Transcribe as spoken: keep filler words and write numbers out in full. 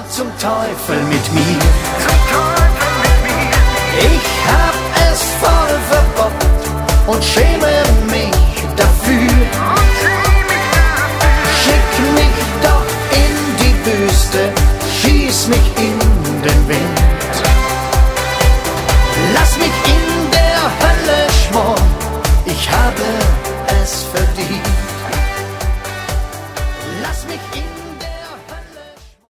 zum Teufel mit mir. Ich hab es voll verbockt und schäme mich dafür. Schick mich doch in die Wüste, schieß mich